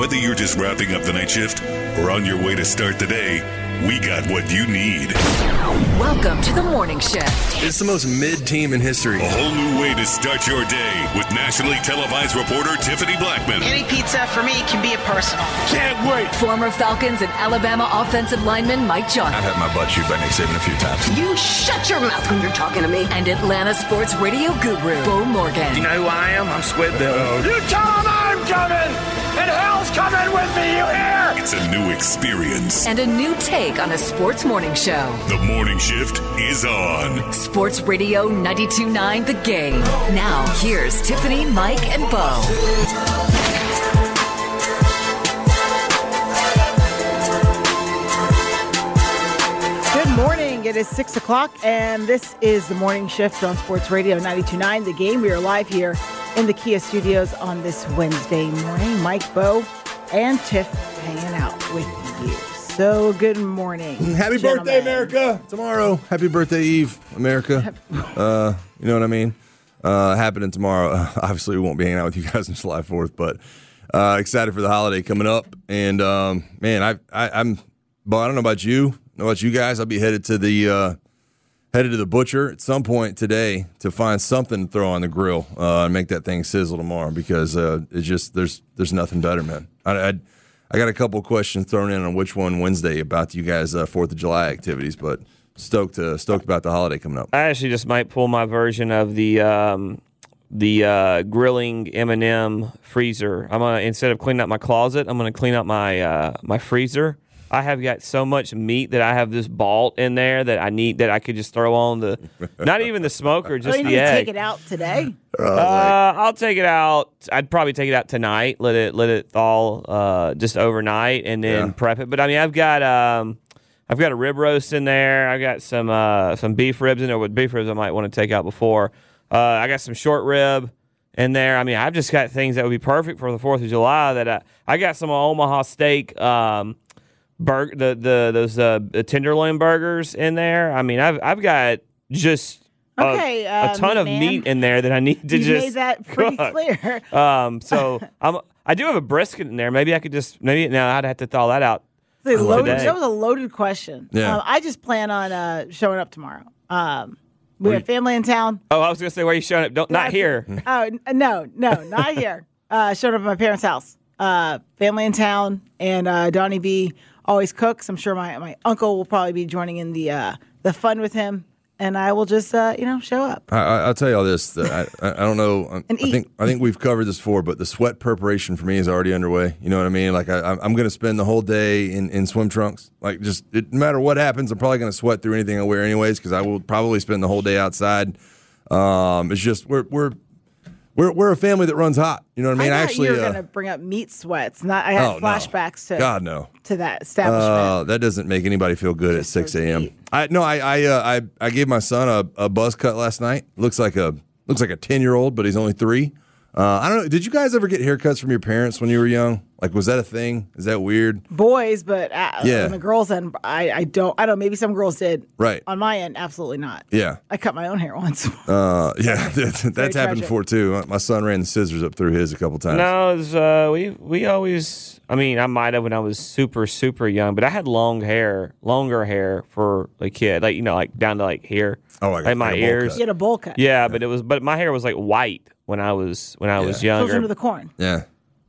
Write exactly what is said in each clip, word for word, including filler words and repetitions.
Whether you're just wrapping up the night shift or on your way to start the day, we got what you need. Welcome to the morning shift. It's the most mid-team in history. A whole new way to start your day with nationally televised reporter Tiffany Blackman. Any pizza for me can be a personal. Can't wait. Former Falcons and Alabama offensive lineman Mike Johnson. I've had my butt chewed by Nick Saban a few times. You shut your mouth when you're talking to me. And Atlanta sports radio guru Bo Morgan. You know who I am? I'm Squid Bill. You tell him I'm coming, and hell's coming with me, you hear? It's a new experience. And a new take on a sports morning show. The morning shift is on. Sports Radio ninety-two point nine The Game. Now, here's Tiffany, Mike, and Bo. Good morning. It is six o'clock, and this is the morning shift on Sports Radio ninety-two point nine The Game. We are live here in the Kia Studios on this Wednesday morning. Mike, Bo, and Tiff hanging out with you. So good morning. Happy gentlemen. birthday, America. Tomorrow. Happy birthday Eve, America. Uh, you know what I mean? Uh, happening tomorrow. Uh, obviously, we won't be hanging out with you guys on July fourth, but uh, excited for the holiday coming up. And, um, man, I, I, I'm, Bo, I don't know about you. I don't know about you guys. I'll be headed to the uh, headed to the butcher at some point today to find something to throw on the grill uh, and make that thing sizzle tomorrow because uh, it's just, there's there's nothing better, man. I, I I got a couple of questions thrown in on which one Wednesday about you guys' uh, fourth of July activities, but stoked uh, stoked about the holiday coming up. I actually just might pull my version of the um, the uh, grilling M and M freezer. I'm gonna instead of cleaning out my closet, I'm gonna clean out my uh, my freezer. I have got so much meat that I have this vault in there that I need that I could just throw on the not even the smoker, just So you the need to egg. take it out today? Uh, I'll take it out. I'd probably take it out tonight. Let it let it thaw uh, just overnight, and then Yeah. prep it. But I mean, I've got um, I've got a rib roast in there. I've got some uh, some beef ribs in there. With beef ribs, I might want to take out before. Uh, I got some short rib in there. I mean, I've just got things that would be perfect for the Fourth of July. That I I got some Omaha steak. Um, Burger, the the those uh, tenderloin burgers in there. I mean, I've I've got just a, Okay, uh, a ton meat of man. meat in there that I need to You just made that pretty cook. clear. Um, so I'm I do have a brisket in there. Maybe I could just maybe now I'd have to thaw that out. It's a loaded, today. that was a loaded question. Yeah. Um, I just plan on uh, showing up tomorrow. Um, we have family in town. Oh, I was gonna say where are you showing up? Don't not That's- here. Oh, n- no, no, not here. Uh, showed up at my parents' house. Uh, family in town, and uh, Donnie B always cooks. I'm sure my, my uncle will probably be joining in the uh, the fun with him, and I will just uh, you know show up. I, I, I'll tell you all this. That I, I I don't know. I, And I eat. think I think we've covered this before, but the sweat preparation for me is already underway. You know what I mean? Like I, I'm- I'm going to spend the whole day in, in swim trunks. Like just it, no matter what happens, I'm probably going to sweat through anything I wear anyways because I will probably spend the whole day outside. Um, it's just we're we're we're we're a family that runs hot. You know what I mean? I thought Actually, you were uh, going to bring up meat sweats. Not I had oh, no. flashbacks to God no. to that establishment. Uh, that doesn't make anybody feel good Just at six those a.m. meat. I no, I I, uh, I I gave my son a, a buzz cut last night. Looks like a looks like a ten year old, but he's only three. Uh, I don't know. Did you guys ever get haircuts from your parents when you were young? Like, was that a thing? Is that weird? Boys, but uh, Yeah. on the girls' end, I, I don't. I don't. Maybe some girls did. Right. On my end, absolutely not. Yeah. I cut my own hair once. Uh, yeah, that's, that's happened tragic. before too. My son ran the scissors up through his a couple times. No, it was, uh, we we always. I mean, I might have when I was super super young, but I had long hair, longer hair for a kid, like you know, like down to like here, Oh, like- like my like a bowl ears. cut. You had a bowl cut. Yeah, but it was, but my hair was like white when I was when I was Yeah. Children younger. of the Corn. Yeah.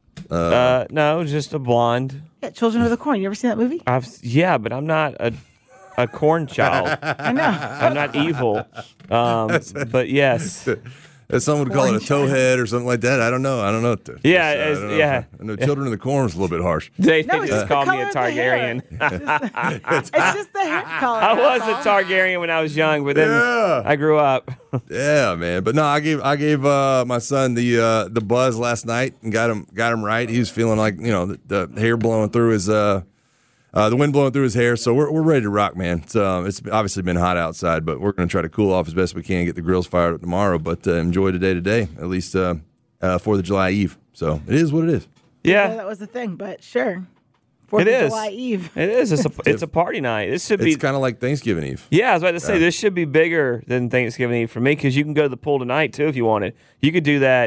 uh, no, just a blonde. Yeah, Children of the Corn. You ever seen that movie? I've yeah, but I'm not a a corn child. I know. I'm not evil. Um, but yes, As someone would call it a towhead or something like that. I don't know. I don't know. It's, Yeah, uh, I it's- don't know. yeah. I know Children of the Corn was a little bit harsh. they, No, they it's just just the called me a color of the hair. Targaryen. It's just the hair color. I was that's a all. Targaryen when I was young, but then Yeah. I grew up. Yeah, man. But no, I gave I gave uh, my son the uh, the buzz last night and got him got him right. He was feeling like you know the, the hair blowing through his uh, uh, the wind blowing through his hair. So we're we're ready to rock, man. It's um, it's obviously been hot outside, but we're going to try to cool off as best we can, get the grills fired up tomorrow. But uh, enjoy today today at least uh, uh, Fourth of July Eve. So it is what it is. Yeah, Yeah, that was the thing, but sure. Fourth it of is. July Eve. It is. It's a it's a party night. This should be. It's kind of like Thanksgiving Eve. Yeah, I was about to say this should be bigger than Thanksgiving Eve for me because you can go to the pool tonight too if you wanted. You could do that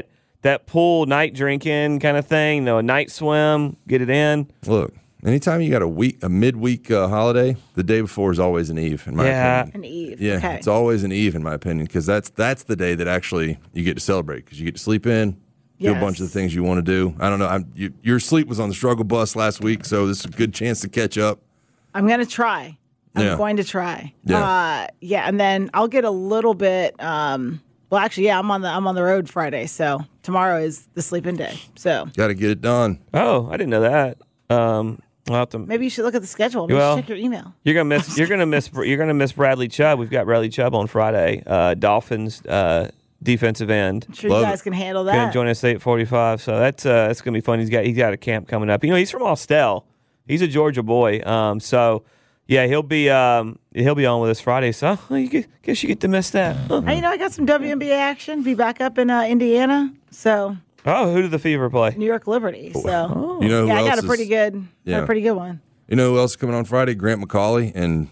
that pool night drinking kind of thing. You know, a night swim, get it in. Look, anytime you got a week, a midweek uh, holiday, the day before is always an eve, in my Yeah. opinion. An eve. Yeah, Okay. it's always an eve, in my opinion, because that's that's the day that actually you get to celebrate because you get to sleep in, do Yes. a bunch of the things you want to do. I don't know. I'm, you, your sleep was on the struggle bus last week, so this is a good chance to catch up. I'm going to try. I'm Yeah. going to try. Yeah. Uh, yeah, and then I'll get a little bit. Um, well, actually, yeah, I'm on the I'm on the road Friday, so tomorrow is the sleep-in day. So Got to get it done. Oh, I didn't know that. Um, I'll have to, maybe you should look at the schedule. Maybe Well, check your email. you're gonna miss. You're gonna miss. You're gonna miss Bradley Chubb. We've got Bradley Chubb on Friday. Uh, Dolphins uh, defensive end. I'm sure Love you guys it. can handle Going that. to join us at eight forty-five. So that's uh, that's gonna be fun. He's got he's got a camp coming up. You know, he's from Austell. He's a Georgia boy. Um, so yeah, he'll be um, he'll be on with us Friday. So oh, you get, guess you get to miss that. Huh. Hey, you know, I got some W N B A action. Be back up in uh, Indiana. So Oh, who did the Fever play? New York Liberty. So You know who yeah, I else got a is- pretty good, got Yeah. a pretty good one. You know who else is coming on Friday? Grant McCauley. And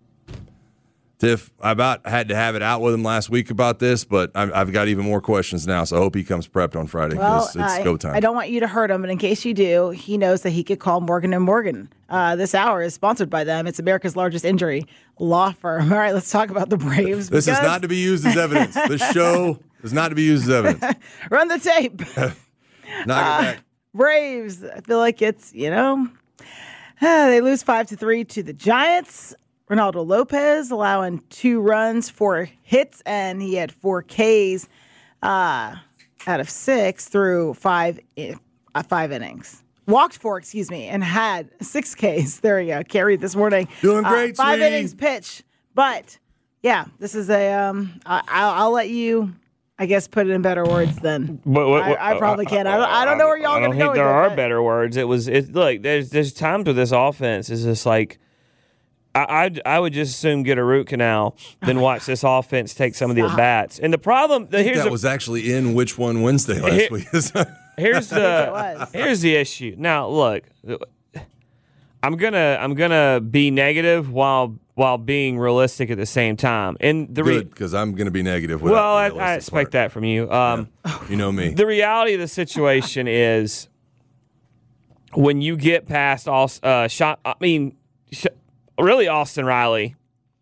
Tiff, I about had to have it out with him last week about this, but I've, I've got even more questions now, so I hope he comes prepped on Friday Well, because it's I, go time. I don't want you to hurt him, but in case you do, he knows that he could call Morgan and Morgan. Uh, this hour is sponsored by them. It's America's largest injury law firm. All right, let's talk about the Braves. This is because- not to be used as evidence. This show is not to be used as evidence. Run the tape. Knock it back. Braves. I feel like it's, you know, they lose five to three to the Giants. Ronaldo Lopez allowing two runs, four hits, and he had four Ks uh, out of six through five uh, five innings. Walked four, excuse me, and had six Ks. There we go. Carried this morning. Doing great, Uh, five sweetie. innings pitch. But yeah, this is a. Um, I, I'll, I'll let you, I guess, put it in better words than What- what- what- I, I probably can. I don't, I don't know where y'all I are don't going to go think there with it, are but- better words. It was it. Look, there's there's times with this offense. It's just like I I'd, I would just assume get a root canal, then watch this offense take some of the at bats. And the problem the, here's That the, was actually in Which One Wednesday last Here- week. here's the was. here's the issue. Now look, I'm gonna I'm gonna be negative while while being realistic at the same time. And the re- Good, because I'm going to be negative. well, I, I expect that from you. Um, You know me. The reality of the situation is when you get past all, uh, shot, I mean, sh- really Austin Riley,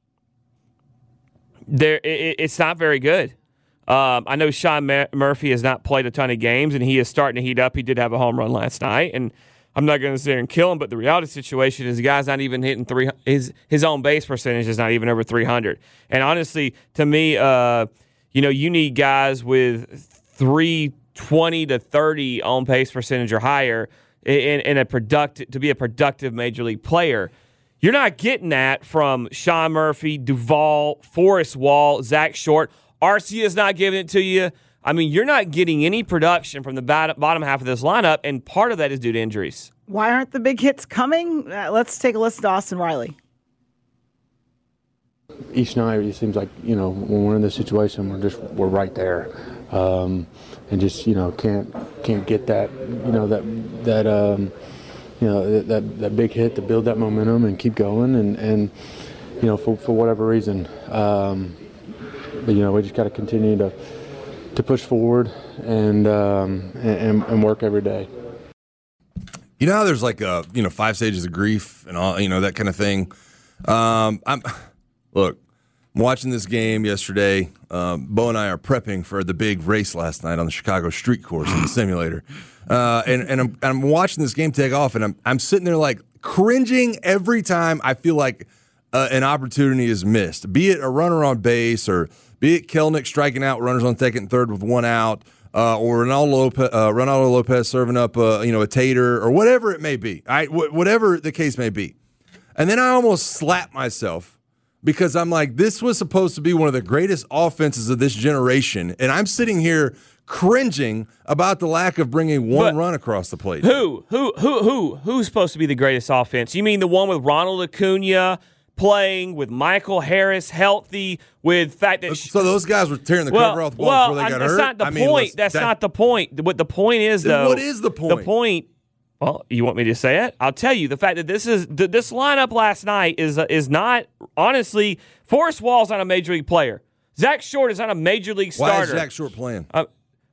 there it, it's not very good. Um, I know Sean Mur- Murphy has not played a ton of games, and he is starting to heat up. He did have a home run last night, and I'm not going to sit there and kill him. But the reality of the situation is the guy's not even hitting three. His his own base percentage is not even over three hundred. And honestly, to me, uh, you know, you need guys with three twenty to thirty on base percentage or higher in, in a product to be a productive major league player. You're not getting that from Sean Murphy, Duvall, Forrest Wall, Zach Short. Arcia's not giving it to you. I mean, you're not getting any production from the bottom, bottom half of this lineup, and part of that is due to injuries. Why aren't the big hits coming? Uh, let's take a listen to Austin Riley. Each night it seems like, you know, when we're in this situation, we're just we're right there, um, and just, you know, can't can't get that, you know, that that um, you know that that big hit to build that momentum and keep going, and and you know, for for whatever reason, um, but you know, we just got to continue to to push forward and um, and and work every day. You know how there's like a, you know, five stages of grief and all, you know, that kind of thing. Um, I'm look, I'm watching this game yesterday. Um, Bo and I are prepping for the big race last night on the Chicago street course in the simulator, uh, and and I'm I'm watching this game take off, and I'm I'm sitting there like cringing every time I feel like uh, an opportunity is missed, be it a runner on base or be it Kelnick striking out runners on second and third with one out. Uh, or Ronaldo Lopez, uh, Ronaldo Lopez serving up, uh, you know, a tater or whatever it may be. All right, wh- whatever the case may be. And then I almost slap myself because I'm like, this was supposed to be one of the greatest offenses of this generation, and I'm sitting here cringing about the lack of bringing one But run across the plate. Who, who, who, who, who's supposed to be the greatest offense? You mean the one with Ronald Acuna playing, with Michael Harris healthy, with fact that So those guys were tearing the well, cover off the ball well, before they got that's hurt. not the I mean, point. let's- That's that- not the point. What the point is, Then though. what is the point? The point. Well, you want me to say it? I'll tell you. The fact that this is th- this lineup last night is uh, is not honestly. Forrest Wall's not a major league player. Zach Short is not a major league Why starter. is Jack Short playing? Uh,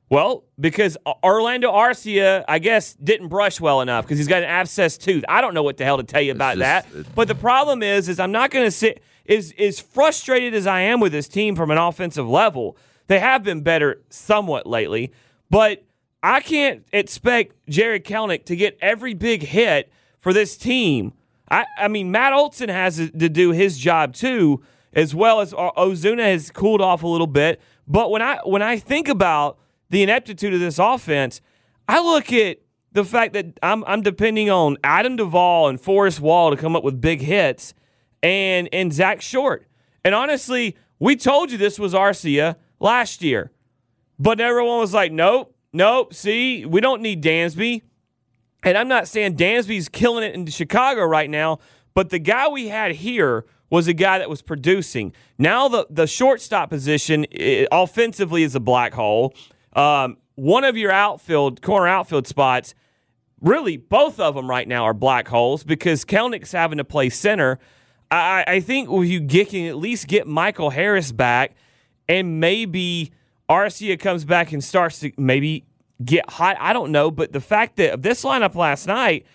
Well, because Orlando Arcia, I guess, didn't brush well enough because he's got an abscessed tooth. I don't know what the hell to tell you about just, that. But the problem is, is I'm not going to sit is as frustrated as I am with this team from an offensive level. They have been better somewhat lately, but I can't expect Jared Kelenic to get every big hit for this team. I, I mean, Matt Olson has to do his job too, as well as Ozuna has cooled off a little bit. But when I when I think about the ineptitude of this offense, I look at the fact that I'm I'm depending on Adam Duvall and Forrest Wall to come up with big hits, and and Zach Short. And honestly, we told you this was Arcia last year, but everyone was like, nope, nope. See, we don't need Dansby. And I'm not saying Dansby's killing it in Chicago right now, but the guy we had here was a guy that was producing. Now the the shortstop position it, offensively is a black hole. Um, one of your outfield, corner outfield spots, really both of them right now are black holes because Kelenic's having to play center. I, I think if you get, can at least get Michael Harris back and maybe Arcia comes back and starts to maybe get hot. I don't know, but the fact that this lineup last night,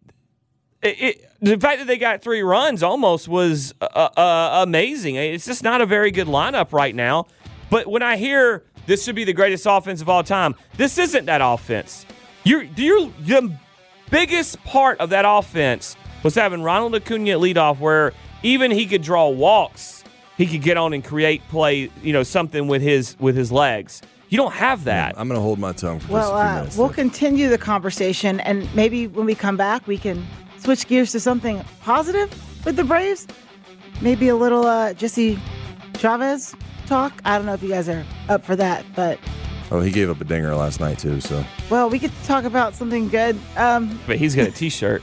it, it, the fact that they got three runs almost was uh, uh, amazing. It's just not a very good lineup right now. But when I hear this should be the greatest offense of all time, this isn't that offense. You're, you're, the biggest part of that offense was having Ronald Acuna at leadoff, where even he could draw walks, he could get on and create play, you know, something with his with his legs. You don't have that. I'm going to hold my tongue for well, just a few uh, minutes. we'll there. continue the conversation, and maybe when we come back, we can switch gears to something positive with the Braves. Maybe a little uh, Jesse Chavez talk. I don't know if you guys are up for that, but Oh, he gave up a dinger last night too. So well, we could talk about something good. Um, but he's got a T-shirt.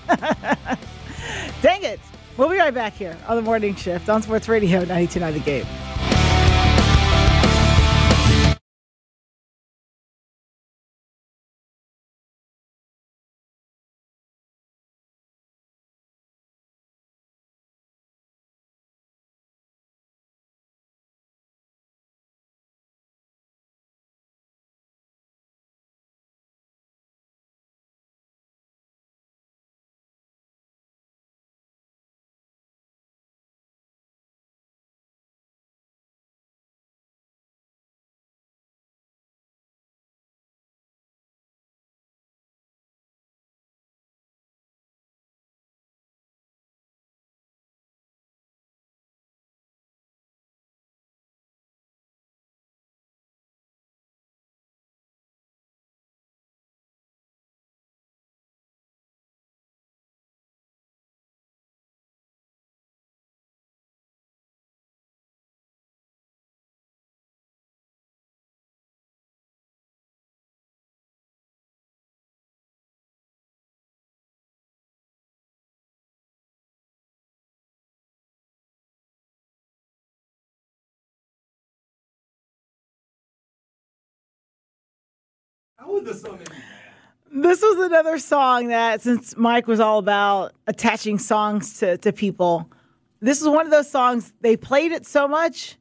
Dang it! We'll be right back here on the Morning Shift on Sports Radio ninety-two point nine The Game. how would this song make you mad? This was another song that, since Mike was all about attaching songs to, to people, this was one of those songs, they played it so much,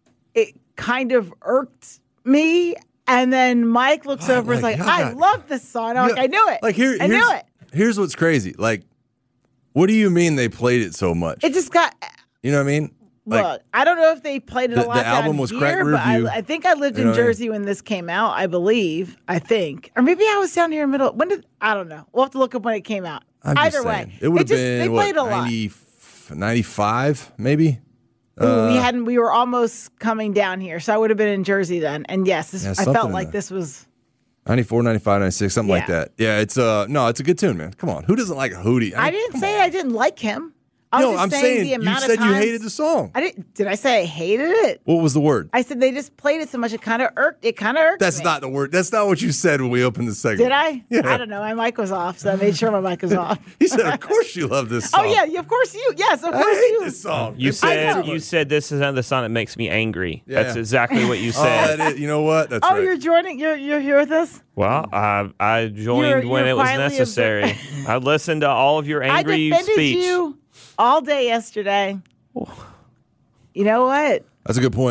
it kind of irked me. And then Mike looks What? over and is Like, like, how I got- love this song. I'm like, Yeah, I knew it. Like here, I here's, knew it. Here's what's crazy. Like, what do you mean they played it so much? It just got, You know what I mean? Like, look, I don't know if they played it the- a lot the down album was here, Crack but I, Review. I think I lived You in know what I mean? Jersey when this came out, I believe. I think. Or maybe I was down here in the middle. When did, I don't know. We'll have to look up when it came out. I'm just Either saying. way. It would have just- been they what, played a lot. ninety, ninety-five maybe. Ooh, we hadn't. We were almost coming down here, so I would have been in Jersey then. And yes, this, Yeah, I something felt in like there. this was. ninety-four, ninety-five, ninety-six, something like Yeah. that. Yeah, it's uh no, it's a good tune, man. Come on, who doesn't like Hootie? I mean, didn't come say on. I didn't like him. I was No, just I'm saying, saying the you amount said of times, you hated the song. I didn't. Did I say I hated it? What was the word? I said they just played it so much it kind of irked. It kind of irked That's me. not the word. That's not what you said when we opened the segment. Did I? Yeah. I don't know. My mic was off, so I made sure my mic was off. He said, "Of course you love this song." Oh yeah, of course you. Yes, of I course hate you. this song. You It's said too you much. said this is another song that makes me angry. Yeah. That's exactly what you Oh, said. that is, you know what? That's Oh, right. you're joining. You're you're here with us. Well, I I joined You're- when you're it was quietly necessary. I listened to all of your angry I defended speech. you all day yesterday. You know what? That's a good point.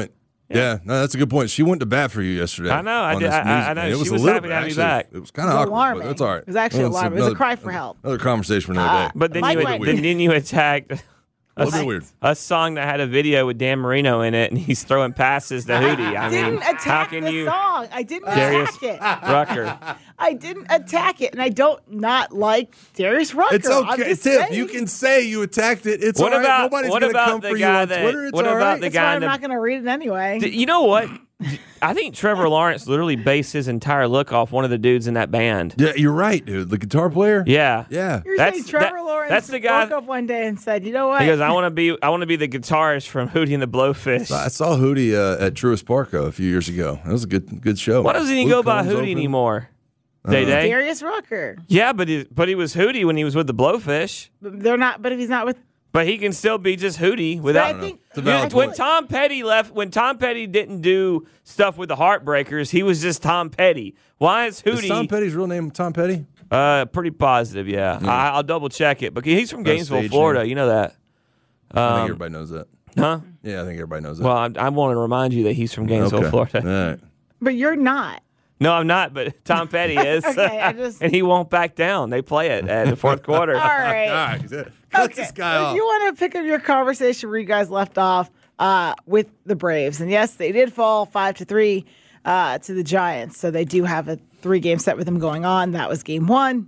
Yeah, no, that's a good point. She went to bat for you yesterday. I know, I on did. this I, music, I know. man. It was she a was little happy bit, to have me actually, back. It was kind It of was awkward, alarming. but that's all right. It was actually Well, it's alarming. It was a another- cry for help. Another conversation for another Uh, day. But then Mike you, went- then, then you attacked a little bit weird. a song that had a video with Dan Marino in it, and he's throwing passes to Hootie. I I didn't mean, attack how can the you, song. I didn't Darius attack it. Rucker? I didn't attack it, and I don't not like Darius Rucker. It's I'm okay, just Tiff. saying. You can say you attacked it. It's What all right. about- Nobody's what going to about come the for you guy on that- Twitter. It's what all about right. the That's guy why in I'm the- not going to read it anyway. D- You know what? I think Trevor Lawrence literally based his entire look off one of the dudes in that band. Yeah, you're right, dude. The guitar player. Yeah. Yeah. You're That's- saying Trevor that- Lawrence that's the guy- woke up one day and said, "You know what?" He goes, I want to be, I want to be the guitarist from Hootie and the Blowfish. I saw Hootie uh, at Truist Park uh, a few years ago. That was a good good show. Why doesn't he Luke go by Combs Hootie opened. anymore? Uh, Day Day. Darius Rucker. Yeah, but he, but he was Hootie when he was with the Blowfish. But they're not. But if he's not with, But he can still be just Hootie but without. I think It's a valid when point. Tom Petty left, when Tom Petty didn't do stuff with the Heartbreakers, he was just Tom Petty. Why is Is Hootie? Tom Petty's real name Tom Petty? Uh, pretty positive, yeah. I, I'll double check it, but he's from That's Gainesville, stage Florida. name. You know that, I Um, think everybody knows that. huh? Yeah, I think everybody knows that. Well, I, I want to remind you that he's from Gainesville, okay. Florida. All right. but you're not. No, I'm not, but Tom Petty is, Okay, I just- and he won't back down. They play it at the fourth quarter. All right. All right. Cut Okay. this guy If off. you want to pick up your conversation where you guys left off uh, with the Braves, and yes, they did fall five to three uh, to the Giants, so they do have a three-game set with them going on. That was game one,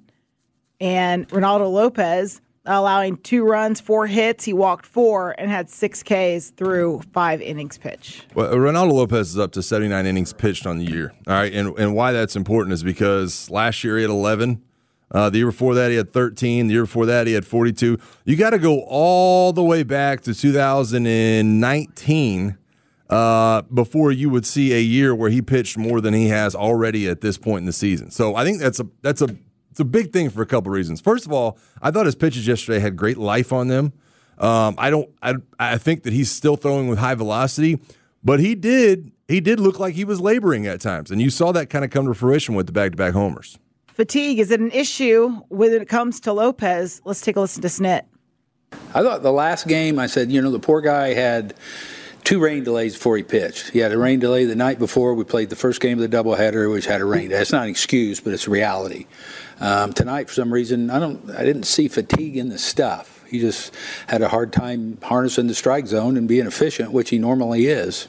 and Ronaldo Lopez allowing two runs, four hits. He walked four and had six Ks through five innings pitch. Well, Ronaldo Lopez is up to seventy-nine innings pitched on the year. All right, and and why that's important is because last year he had eleven. Uh, the year before that he had thirteen. The year before that he had forty-two. You got to go all the way back to two thousand nineteen uh, before you would see a year where he pitched more than he has already at this point in the season. So I think that's a that's a it's a big thing for a couple reasons. First of all, I thought his pitches yesterday had great life on them. Um, I don't. I, I think that he's still throwing with high velocity, but he did. He did look like he was laboring at times, and you saw that kind of come to fruition with the back-to-back homers. Fatigue, is it an issue when it comes to Lopez? Let's take a listen to Snit. I thought the last game, I said, you know, the poor guy had two rain delays before he pitched. He had a rain delay the night before we played the first game of the doubleheader, which had a rain delay. It's not an excuse, but it's reality. Um, tonight, for some reason, I don't, I didn't see fatigue in the stuff. He just had a hard time harnessing the strike zone and being efficient, which he normally is.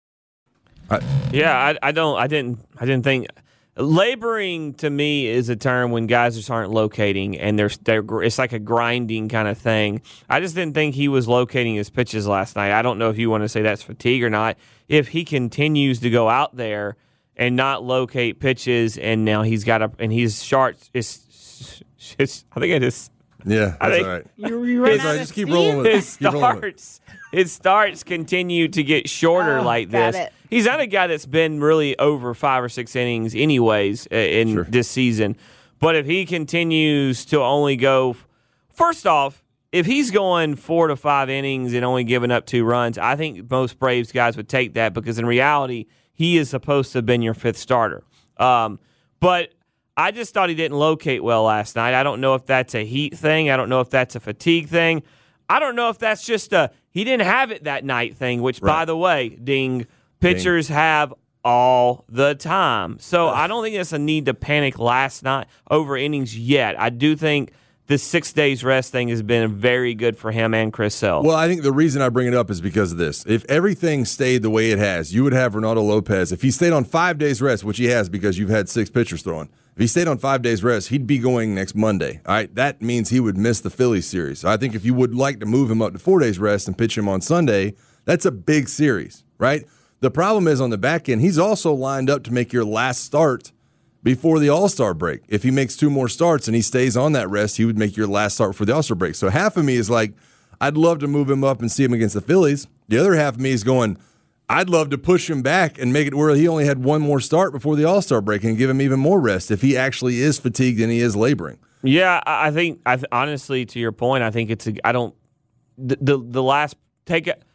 Yeah, I, I don't. I didn't. I didn't think. Laboring to me is a term when guys just aren't locating, and they're, they're it's like a grinding kind of thing. I just didn't think he was locating his pitches last night. I don't know if you want to say that's fatigue or not. If he continues to go out there and not locate pitches, and now he's got a and he's sharp. It's, it's I think it is. Yeah, I that's think- all right. You, you ran That's out all right. of Just keep steam? rolling with it. His Keep rolling with it. starts, his starts continue to get shorter Oh, like got this. it. He's not a guy that's been really over five or six innings, anyways, uh, in Sure. this season. But if he continues to only go, first off, if he's going four to five innings and only giving up two runs, I think most Braves guys would take that because in reality, he is supposed to have been your fifth starter. Um, but I just thought he didn't locate well last night. I don't know if that's a heat thing. I don't know if that's a fatigue thing. I don't know if that's just a he didn't have it that night thing, which, by Right. the way, ding, pitchers have all the time. So I don't think it's a need to panic last night over innings yet. I do think the six days rest thing has been very good for him and Chris Sale. Well, I think the reason I bring it up is because of this. If everything stayed the way it has, you would have Ronaldo Lopez. If he stayed on five days rest, which he has because you've had six pitchers throwing, if he stayed on five days rest, he'd be going next Monday. All right, that means he would miss the Phillies series. So I think if you would like to move him up to four days rest and pitch him on Sunday, that's a big series, right? The problem is on the back end, he's also lined up to make your last start before the All-Star break. If he makes two more starts and he stays on that rest, he would make your last start for the All-Star break. So half of me is like, I'd love to move him up and see him against the Phillies. The other half of me is going, I'd love to push him back and make it where he only had one more start before the All-Star break and give him even more rest if he actually is fatigued and he is laboring. Yeah, I I think. I th- honestly, to your point, I think it's. A, I don't. The, the the last take. A,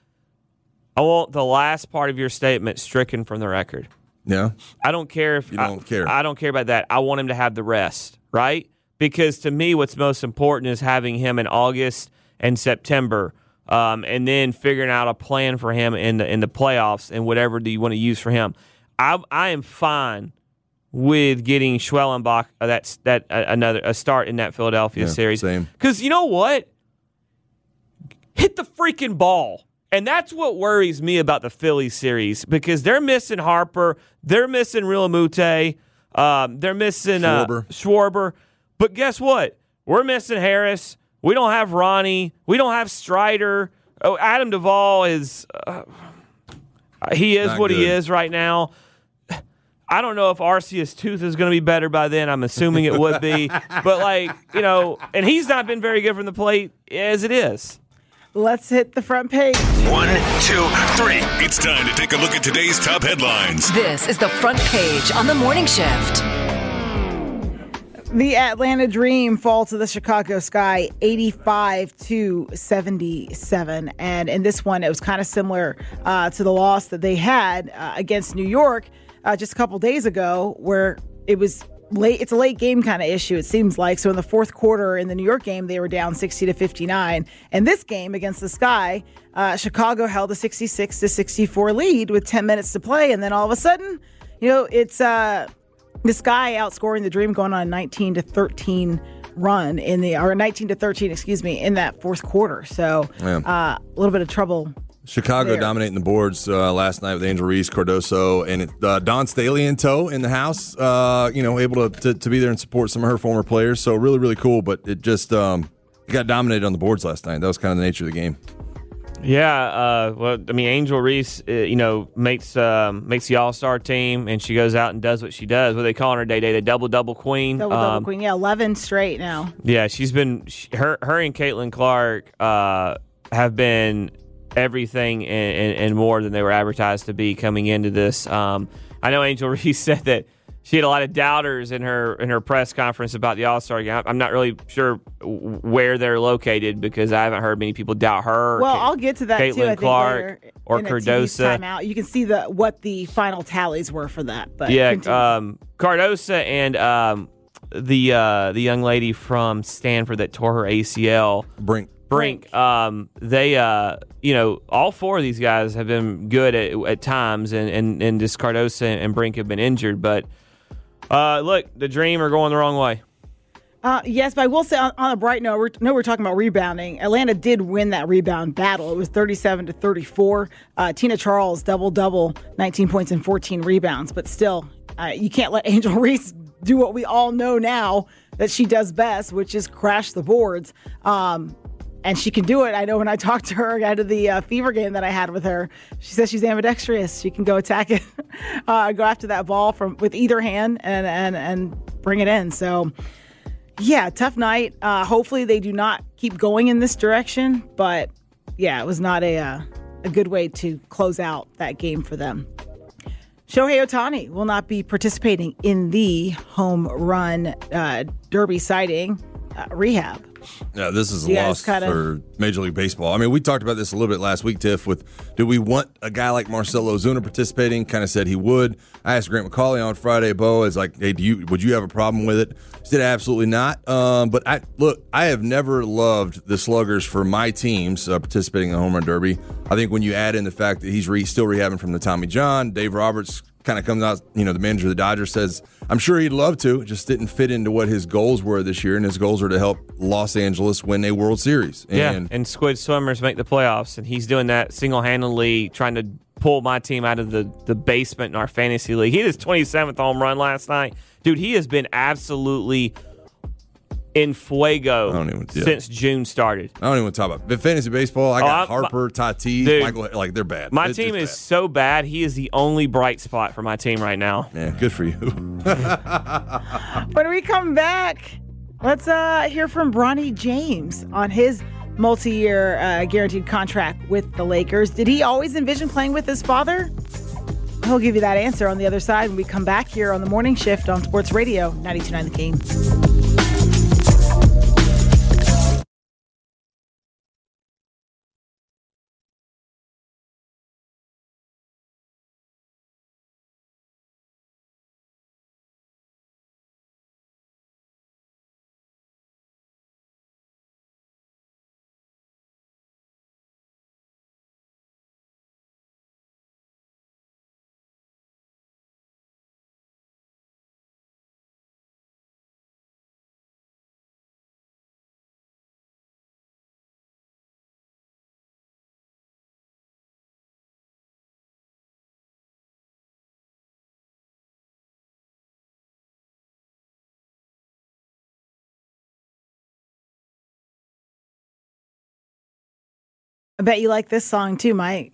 I want the last part of your statement stricken from the record. Yeah, I don't care if You don't I, care. I don't care about that. I want him to have the rest, right? Because to me, what's most important is having him in August and September um, and then figuring out a plan for him in the in the playoffs and whatever do you want to use for him. I I am fine with getting Schwellenbach uh, that's that uh, another a start in that Philadelphia Yeah, series. same. Because you know what? Hit the freaking ball. And that's what worries me about the Phillies series because they're missing Harper, they're missing Realmuto, um, they're missing uh, Schwarber. Schwarber. But guess what? We're missing Harris. We don't have Ronnie. We don't have Strider. Oh, Adam Duvall is uh, he is Not what he good. is right now. I don't know if Arceus Tooth is going to be better by then. I'm assuming it would be. But, like, you know, and he's not been very good from the plate as it is. Let's hit the front page. One, two, three. It's time to take a look at today's top headlines. This is the front page on the morning shift. The Atlanta Dream fall to the Chicago Sky eighty-five to seventy-seven. And in this one, it was kind of similar uh, to the loss that they had uh, against New York uh, just a couple days ago, where it was late. It's a late game kind of issue, it seems like. So in the fourth quarter in the New York game, they were down sixty to fifty-nine. And this game against the Sky, uh, Chicago held a sixty-six to sixty-four lead with ten minutes to play. And then all of a sudden, you know, it's uh, the Sky outscoring the Dream, going on a nineteen to thirteen run in the, or nineteen to thirteen, excuse me, in that fourth quarter. So Yeah. uh, a little bit of trouble. Chicago there. dominating the boards uh, last night with Angel Reese, Cardoso, and it, uh, Don Staley in tow in the house. Uh, you know, able to, to to be there and support some of her former players. So really, really cool. But it just um, it got dominated on the boards last night. That was kind of the nature of the game. Yeah, uh, well, I mean, Angel Reese, uh, you know, makes um, makes the All Star team, and she goes out and does what she does. What are they calling her day day? The double double queen. Double double Um, queen. Yeah, eleven straight now. Yeah, she's been she, her her and Caitlin Clark uh, have been everything and, and, and more than they were advertised to be coming into this. Um, I know Angel Reese said that she had a lot of doubters in her in her press conference about the All Star game. I'm not really sure where they're located because I haven't heard many people doubt her. Well, Ka- I'll get to that Caitlin too. I think Clark later or in a T V's Cardosa. timeout. You can see the what the final tallies were for that. But Yeah, continue. um, Cardosa and um, the uh, the young lady from Stanford that tore her A C L, Brink. Brink. Um, they, uh, you know, all four of these guys have been good at, at times, and and and just Cardosa and Brink have been injured. But uh, look, the Dream are going the wrong way. Uh, yes, but I will say on, on a bright note, we're, no, we're talking about rebounding. Atlanta did win that rebound battle. It was thirty-seven to thirty-four. Uh, Tina Charles double double, nineteen points and fourteen rebounds. But still, uh, you can't let Angel Reese do what we all know now that she does best, which is crash the boards. Um, And she can do it. I know when I talked to her out of the uh, Fever game that I had with her, she says she's ambidextrous. She can go attack it, uh, go after that ball from with either hand and and and bring it in. So, yeah, tough night. Uh, hopefully they do not keep going in this direction. But yeah, it was not a uh, a good way to close out that game for them. Shohei Ohtani will not be participating in the home run uh, derby sighting uh, rehab. Yeah, this is a You guys loss kinda- for Major League Baseball. I mean, we talked about this a little bit last week, Tiff, with do we want a guy like Marcell Ozuna participating? Kind of said he would. I asked Grant McCauley on Friday, Bo, is like, hey, do you would you have a problem with it? He said absolutely not. Um, but I look, I have never loved the sluggers for my teams uh, participating in the home run derby. I think when you add in the fact that he's re- still rehabbing from the Tommy John, Dave Roberts kind of comes out, you know, the manager of the Dodgers says, I'm sure he'd love to, it just didn't fit into what his goals were this year, and his goals are to help Los Angeles win a World Series. And Yeah, and squid swimmers make the playoffs, and he's doing that single-handedly, trying to pull my team out of the, the basement in our fantasy league. He hit his twenty-seventh home run last night. Dude, he has been absolutely in fuego I don't even- yeah. since June started. I don't even want to talk about it. Fantasy baseball, I got Oh, I- Harper, Tatis, Dude, Michael, like they're bad. My It's team just is bad. so bad, he is the only bright spot for my team right now. Yeah, good for you. When we come back, let's uh, hear from Bronny James on his multi-year uh, guaranteed contract with the Lakers. Did he always envision playing with his father? He'll give you that answer on the other side when we come back here on the morning shift on Sports Radio ninety-two point nine The Game. I bet you like this song too, Mike.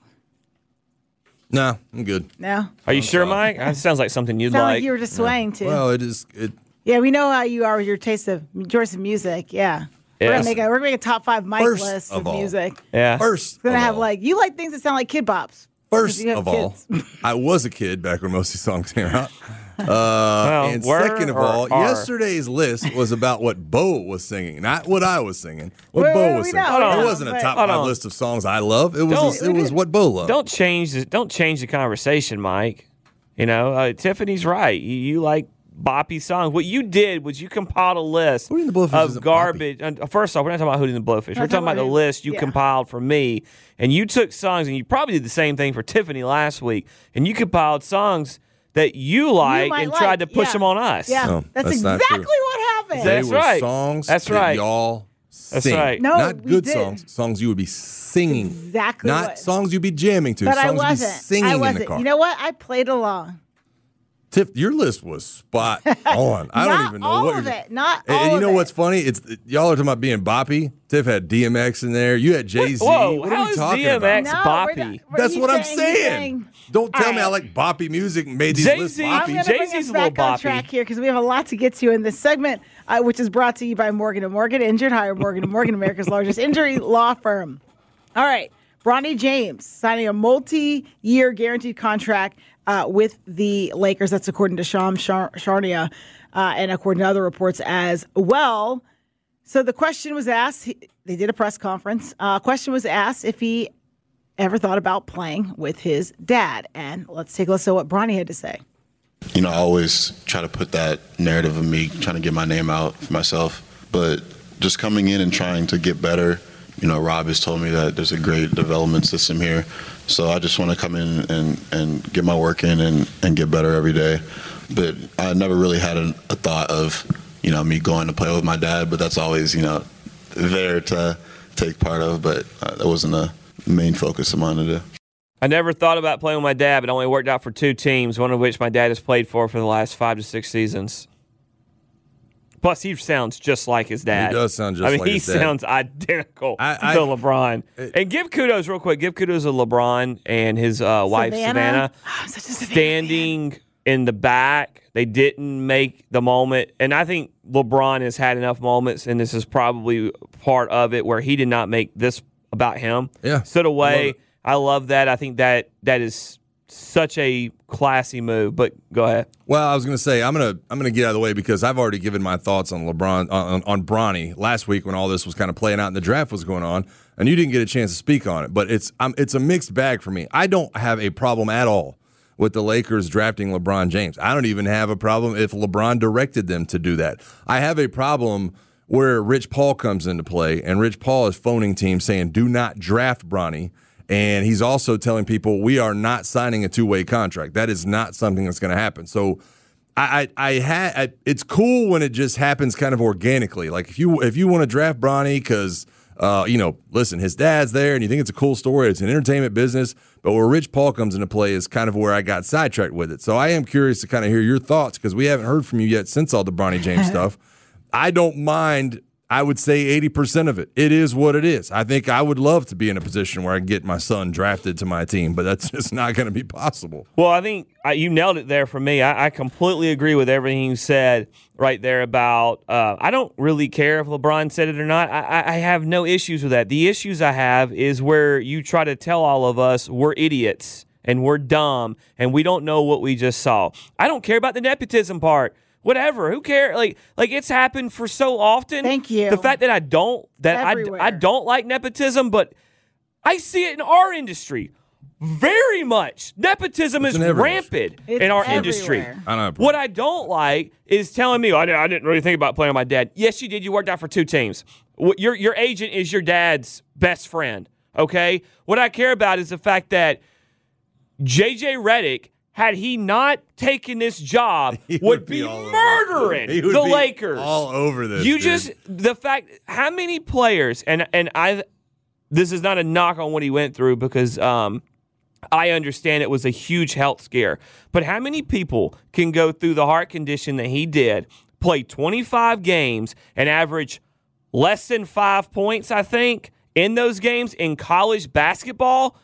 No, I'm good. No? Are you I'm sure, sorry. Mike? That sounds like something you'd Sound like. like you were just swaying to. Well, it is. It, Yeah, we know how you are with your taste of choice of music. Yeah. We're Yes. gonna make a we're gonna make a top five Mike First list of of, all. music. Yeah. first, It's gonna of have all, like you like things that sound like Kid Bops. First you have of all, kids. I was a kid back when most of these songs came out. Uh, Well, and were second of or all, are? yesterday's list was about what Bo was singing, not what I was singing. What Wait, Bo wait, was we singing. know, Hold It on. wasn't a but- top Hold five on. list of songs I love. It was Don't- a, it was what Bo loved. Don't change the don't change the conversation, Mike. You know, uh, Tiffany's right. You, you like boppy songs. What you did was you compiled a list Hootie and the Blowfish of isn't garbage. Uh, first off, we're not talking about Hootie and the Blowfish. We're talking about the list you yeah. compiled for me, and you took songs, and you probably did the same thing for Tiffany last week, and you compiled songs that you like might and like, tried to push yeah. them on us. Yeah, No, that's, that's not exactly true. what happened. They That's were right. songs That's that right. y'all That's sing. right. No, Not we good did. songs. Songs you would be singing. Exactly Not what- songs you'd be jamming to. but songs I you'd be wasn't. singing I in wasn't. the car. You know what? I played along. Tiff, your list was spot on. I Not don't even know all what of you're it. Not And, all and you of know it. what's funny? It's y'all are talking about being boppy. Tiff had D M X in there. You had Jay Z. Whoa, what how are we is talking D M X about? No, boppy? we're not- we're- That's he's what I'm saying- he's saying. saying- Don't tell All me I right. like boppy music and made these Jay-Z lists I'm boppy. going to bring Jay-Z's us a little back on boppy. track here because we have a lot to get to in this segment, uh, which is brought to you by Morgan and Morgan, Injured Hire Morgan and Morgan, America's largest injury law firm. All right, Bronny James signing a multi-year guaranteed contract uh, with the Lakers. That's according to Sham Shar- Charania uh, and according to other reports as well. So the question was asked. He, they did a press conference. Uh, question was asked if he ever thought about playing with his dad. And let's take a listen to what Bronny had to say. You know, I always try to put that narrative of me trying to get my name out for myself. But just coming in and trying to get better, you know, Rob has told me that there's a great development system here. So I just want to come in and, and get my work in and, and get better every day. But I never really had a, a thought of, you know, me going to play with my dad. But that's always, you know, there to take part of. But uh, that wasn't a main focus of mine to do. I never thought about playing with my dad, but only worked out for two teams, one of which my dad has played for for the last five to six seasons. Plus, he sounds just like his dad. He does sound just I mean, like he his dad. sounds identical I- I- to LeBron. it- and give kudos real quick. Give kudos to LeBron and his uh, wife Savannah? Savannah, I'm such a Savannah standing in the back. They didn't make the moment, and I think LeBron has had enough moments, and this is probably part of it where he did not make this about him. Yeah, stood I love away. it. I love that. I think that that is such a classy move. But go ahead. Well, I was going to say I'm going to I'm going to get out of the way because I've already given my thoughts on LeBron on, on Bronny last week when all this was kind of playing out and the draft was going on, and you didn't get a chance to speak on it. But it's um, it's a mixed bag for me. I don't have a problem at all with the Lakers drafting LeBron James. I don't even have a problem if LeBron directed them to do that. I have a problem where Rich Paul comes into play, and Rich Paul is phoning teams saying, do not draft Bronny. And he's also telling people we are not signing a two-way contract. That is not something that's going to happen. So I, I, I had. I, it's cool when it just happens kind of organically. Like if you if you want to draft Bronny because uh, you know, listen, his dad's there, and you think it's a cool story. It's an entertainment business. But where Rich Paul comes into play is kind of where I got sidetracked with it. So I am curious to kind of hear your thoughts because we haven't heard from you yet since all the Bronny James stuff. I don't mind. I would say eighty percent of it. It is what it is. I think I would love to be in a position where I can get my son drafted to my team, but that's just not going to be possible. Well, I think I, you nailed it there for me. I, I completely agree with everything you said right there about uh, I don't really care if LeBron said it or not. I, I, I have no issues with that. The issues I have is where you try to tell all of us we're idiots and we're dumb and we don't know what we just saw. I don't care about the nepotism part. Whatever, who cares? Like, like it's happened for so often. Thank you. The fact that I don't that I, Everywhere. I don't like nepotism, but I see it in our industry very much. Nepotism It's is in every rampant It's in our everywhere. industry. I don't have a What I don't like is telling me, I, I didn't really think about playing with my dad. Yes, you did. You worked out for two teams. What- Your your agent is your dad's best friend. Okay. What I care about is the fact that J J Redick, had he not taken this job, He would, would be, be all over murdering He would the be Lakers. all over this, You dude. just the fact how many players and and I this is not a knock on what he went through because um I understand it was a huge health scare. But how many people can go through the heart condition that he did, play twenty-five games and average less than five points, I think, in those games in college basketball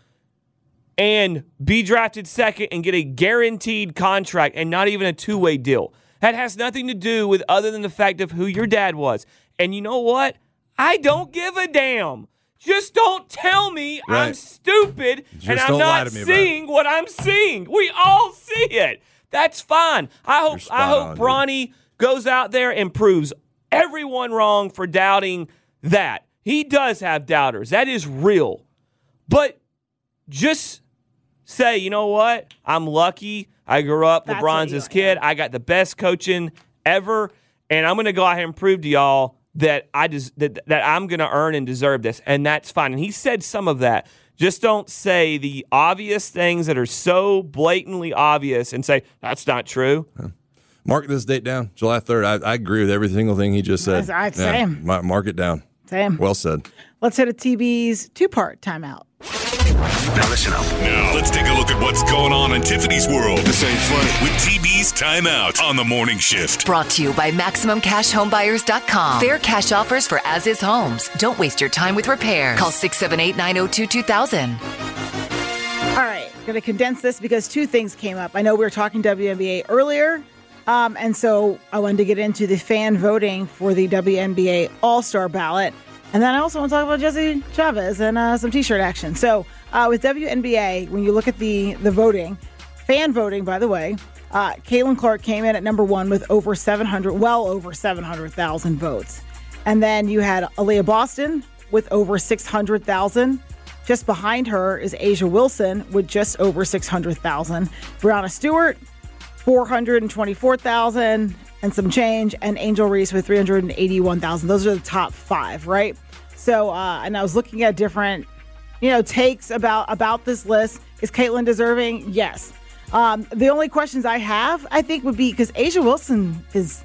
and be drafted second and get a guaranteed contract and not even a two-way deal. That has nothing to do with other than the fact of who your dad was. And you know what? I don't give a damn. Just don't tell me right. I'm stupid Just and I'm not seeing what I'm seeing. We all see it. That's fine. I hope I hope on, Bronny dude. goes out there and proves everyone wrong for doubting that. He does have doubters. That is real. But just say, you know what? I'm lucky. I grew up That's LeBron's his kid. I got the best coaching ever, and I'm going to go out here and prove to y'all that I des- that, that I'm going to earn and deserve this, and that's fine. And he said some of that. Just don't say the obvious things that are so blatantly obvious and say, that's not true. Huh. Mark this date down, July third. I, I agree with every single thing he just said. Right, same. Yeah, mark it down. Same. Well said. Let's hit a T B's two-part timeout. Now listen up. Now let's take a look at what's going on in Tiffany's world. This ain't funny. With T B's Timeout on the Morning Shift. Brought to you by Maximum Cash Home Buyers dot com. Fair cash offers for as-is homes. Don't waste your time with repairs. Call six seven eight, nine oh two, two thousand. All right. I'm going to condense this because two things came up. I know we were talking W N B A earlier, um, and so I wanted to get into the fan voting for the W N B A All-Star ballot. And then I also want to talk about Jesse Chavez and uh, some T-shirt action. So uh, with W N B A, when you look at the, the voting, fan voting, by the way, uh, Caitlin Clark came in at number one with over seven hundred, well over seven hundred thousand votes. And then you had Aaliyah Boston with over six hundred thousand. Just behind her is Asia Wilson with just over six hundred thousand. Brianna Stewart, four hundred twenty-four thousand. And some change, and Angel Reese with three hundred eighty-one thousand. Those are the top five, right? So, uh, and I was looking at different, you know, takes about about this list. Is Caitlin deserving? Yes. Um, the only questions I have, I think, would be because Asia Wilson is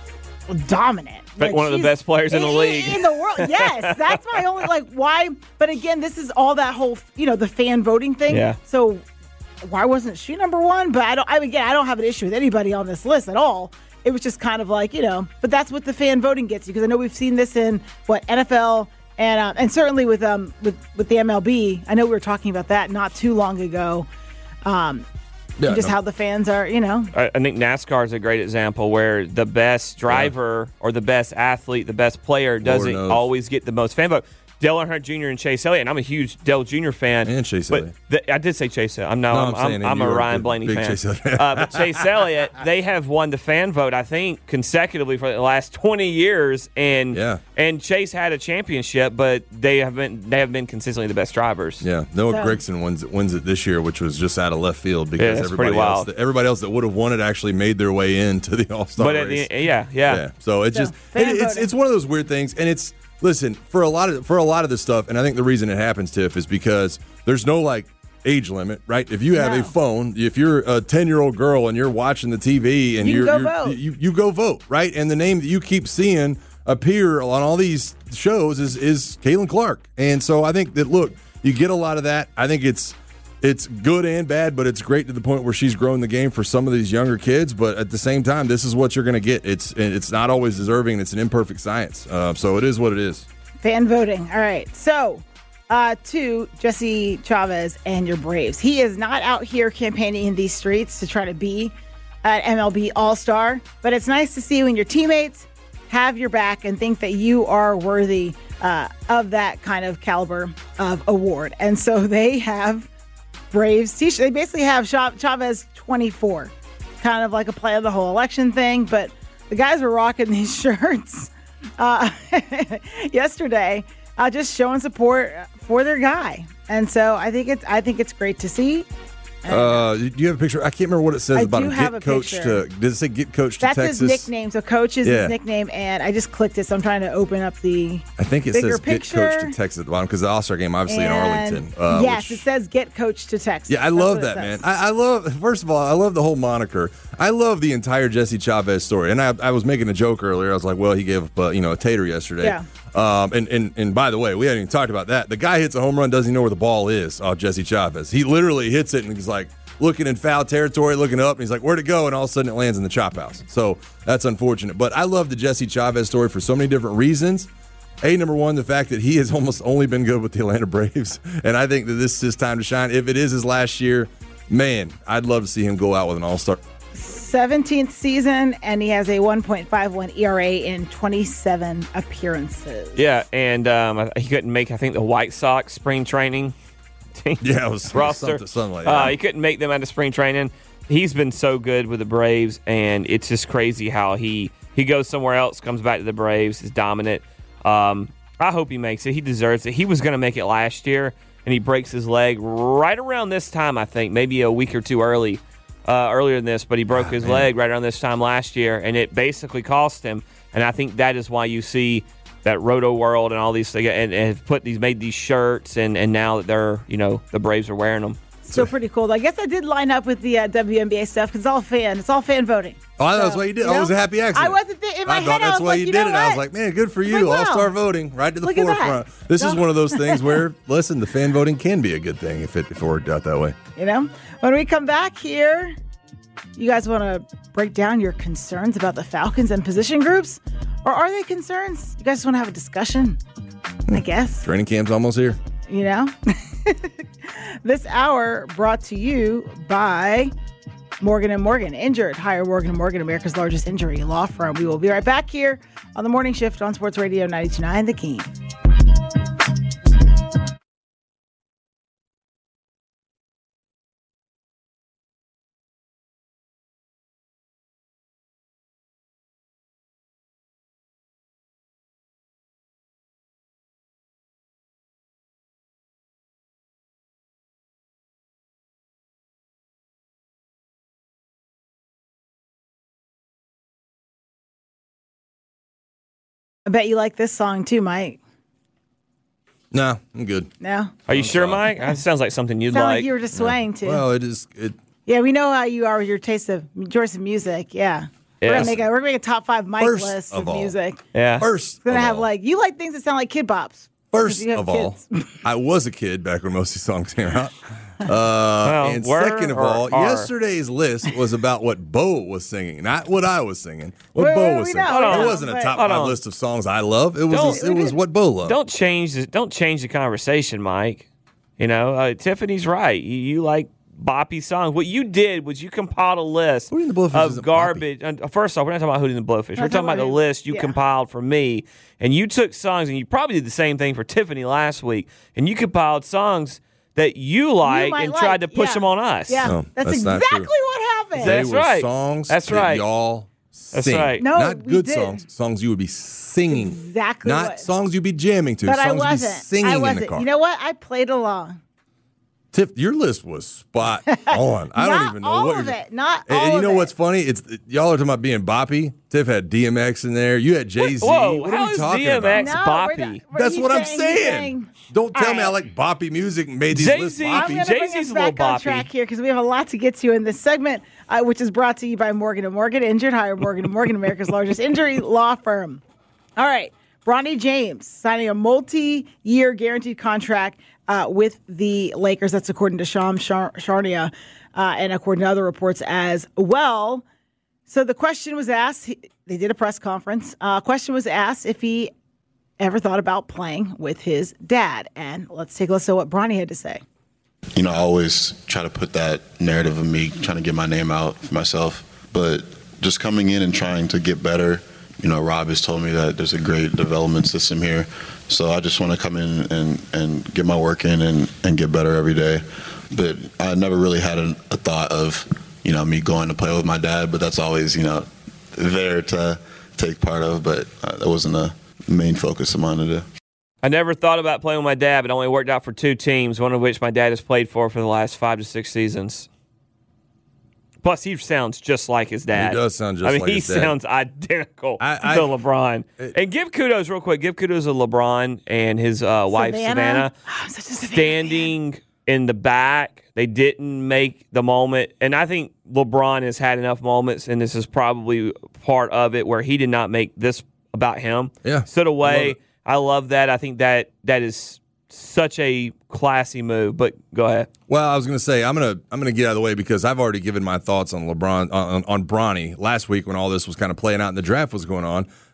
dominant. Like one of the best players in the league. In the world, yes. That's my only, like, why? But again, this is all that whole, you know, the fan voting thing. Yeah. So why wasn't she number one? But I don't, I, again, I don't have an issue with anybody on this list at all. It was just kind of like, you know, but that's what the fan voting gets you, because I know we've seen this in what N F L and uh, and certainly with um with, with the M L B. I know we were talking about that not too long ago. Um, yeah, just no. how the fans are, you know. I, I think NASCAR is a great example where the best driver yeah. or the best athlete, the best player doesn't always get the most fan vote. Dale Earnhardt Junior and Chase Elliott, and I'm a huge Dale Junior fan. And Chase but Elliott. The, I did say Chase Elliott. I'm, no, no, I'm, I'm, I'm a Ryan Blaney fan. Chase uh, but Chase Elliott, they have won the fan vote, I think, consecutively for the last twenty years. And yeah. and Chase had a championship, but they have been they have been consistently the best drivers. Yeah, Noah so. Gragson wins, wins it this year, which was just out of left field because yeah, everybody else that, everybody else that would have won it actually made their way into the All-Star but race. The, yeah, yeah, yeah. So it's so, just it, it's it's one of those weird things, and it's. Listen, for a lot of for a lot of this stuff, and I think the reason it happens, Tiff, is because there's no like age limit, right? If you have no. a phone, if you're a ten-year-old girl and you're watching the T V and you you're, go you're vote. You, you go vote, right? And the name that you keep seeing appear on all these shows is is Caitlin Clark, and so I think that look, you get a lot of that. I think it's. It's good and bad, but it's great to the point where she's growing the game for some of these younger kids. But at the same time, this is what you're going to get. It's it's not always deserving. It's an imperfect science. Uh, so it is what it is. Fan voting. All right. So uh, to Jesse Chavez and your Braves. He is not out here campaigning in these streets to try to be an M L B All-Star. But it's nice to see when your teammates have your back and think that you are worthy uh, of that kind of caliber of award. And so they have Braves t-shirt. They basically have Chavez twenty-four, kind of like a play of the whole election thing. But the guys were rocking these shirts uh, yesterday, uh, just showing support for their guy. And so I think it's I think it's great to see. Uh, do you have a picture? I can't remember what it says I about do him. have Get a coach picture. to. Does it say get coach to That's Texas? That's his nickname. So coach is yeah. his nickname, and I just clicked it. So I'm trying to open up the. I think it bigger says picture. Get coach to Texas at the bottom because the All-Star game obviously and in Arlington. Uh, yes, which, it says get coach to Texas. Yeah, I That's love that, man. I, I love. First of all, I love the whole moniker. I love the entire Jesse Chavez story. And I, I was making a joke earlier. I was like, well, he gave up, uh, you know, a tater yesterday. Yeah. Um, and, and and by the way, we haven't even talked about that. The guy hits a home run, doesn't even know where the ball is. Oh, Jesse Chavez. He literally hits it and he's like looking in foul territory, looking up, and he's like, where'd it go? And all of a sudden it lands in the chop house. So that's unfortunate. But I love the Jesse Chavez story for so many different reasons. A, number one, the fact that he has almost only been good with the Atlanta Braves, and I think that this is his time to shine. If it is his last year, man, I'd love to see him go out with an all-star. seventeenth season, and he has a one point five one E R A in twenty-seven appearances. Yeah, and um, he couldn't make, I think, the White Sox spring training team yeah, it was roster. Something, something like that. Uh, he couldn't make them out of spring training. He's been so good with the Braves, and it's just crazy how he, he goes somewhere else, comes back to the Braves, is dominant. Um, I hope he makes it. He deserves it. He was going to make it last year, and he breaks his leg right around this time, I think, maybe a week or two early, uh, earlier than this, but he broke oh, his man. leg right around this time last year, and it basically cost him. And I think that is why you see that Roto World and all these things, and, and have put these, made these shirts, and, and now that they're, you know, the Braves are wearing them. So pretty cool. I guess I did line up with the uh, W N B A stuff because it's all fan. It's all fan voting. Oh, I thought so, that's why you did. You know? I was a happy accident. I wasn't th- in my I head. thought that's I was why like, you, you did know it. what? I was like, man, good for you. Like, wow. All-star voting, right to the Look at forefront. that. This no. is one of those things where, listen, the fan voting can be a good thing if it, if it worked out that way. You know, when we come back here, you guys want to break down your concerns about the Falcons and position groups? Or are they concerns? You guys just want to have a discussion, I guess. Training camp's almost here. You know? This hour brought to you by Morgan and Morgan. Injured. Hire Morgan and Morgan, America's largest injury law firm. We will be right back here on the Morning Shift on Sports Radio ninety-two point nine The Game. I bet you like this song too, Mike. No, I'm good. No? Are you sure, Mike? That sounds like something you'd Sound like. like you were just swaying to. Well, it is. It, Yeah, we know how you are with your taste of choice of music. Yeah. We're Yes. gonna make a we're gonna make a top five Mike First list of of, all. music. Yeah. First, We're gonna of have all, like you like things that sound like Kid Bops. First you have of all, kids. I was a kid back when most of these songs came out. Uh, Well, and were second of or all, are? yesterday's list was about what Bo was singing, not what I was singing. What Wait, Bo wait, was we singing. know, we It know, wasn't a but- top Hold five on. list of songs I love. It was Don't- it was what Bo loved. Don't change the don't change the conversation, Mike. You know, uh, Tiffany's right. You, you like boppy songs. What you did was you compiled a list Hootie and the Blowfish isn't of garbage. Uh, first off, we're not talking about Hootie and the Blowfish. We're talking about the him. list you Yeah. compiled for me, and you took songs, and you probably did the same thing for Tiffany last week, and you compiled songs that you like might and like, tried to push yeah. them on us. Yeah, No, that's, that's not exactly true. what happened. They That's were right. songs That's that right. y'all That's sing. right. No, not we good did. songs. Songs you would be singing. Exactly Not what- songs you'd be jamming to. but songs I you'd be wasn't. singing I in wasn't. the car. You know what? I played along. Tiff, your list was spot on. I Not don't even know all what of you're it. Not and, all and you of know it. what's funny? It's y'all are talking about being boppy. Tiff had D M X in there. You had Jay Z. Whoa, what how are we is talking D M X about? No, boppy? we're not- we're- That's he's what I'm saying- he's saying. saying- Don't tell All me I right. like boppy music and made these Jay-Z lists I'm boppy. going to bring Jay-Z's us a little back on boppy. track here because we have a lot to get to in this segment, uh, which is brought to you by Morgan and Morgan. Injured, hire Morgan and Morgan, America's largest injury law firm. All right, Bronny James signing a multi-year guaranteed contract uh, with the Lakers. That's according to Shams Char- Charania uh, and according to other reports as well. So the question was asked. He, they did a press conference. Uh, question was asked if he ever thought about playing with his dad. And let's take a listen to what Bronny had to say. You know, I always try to put that narrative of me trying to get my name out for myself. But just coming in and trying to get better, you know, Rob has told me that there's a great development system here. So I just want to come in and, and get my work in and, and get better every day. But I never really had a, a thought of, you know, me going to play with my dad. But that's always, you know, there to take part of. But uh, that wasn't a main focus of mine to do. I never thought about playing with my dad, but only worked out for two teams, one of which my dad has played for for the last five to six seasons. Plus, he sounds just like his dad. He does sound just I mean, like he his dad. sounds identical I- I- to LeBron. and give kudos real quick. Give kudos to LeBron and his uh, wife, Savannah, I'm such a Savannah standing in the back. They didn't make the moment. And I think LeBron has had enough moments, and this is probably part of it, where he did not make this about him. Yeah. Stood I love away. it. I love that. I think that that is such a classy move. But go ahead. Well, I was going to say I'm going to I'm going to get out of the way because I've already given my thoughts on LeBron on, on Bronny last week when all this was kind of playing out and the draft was going on.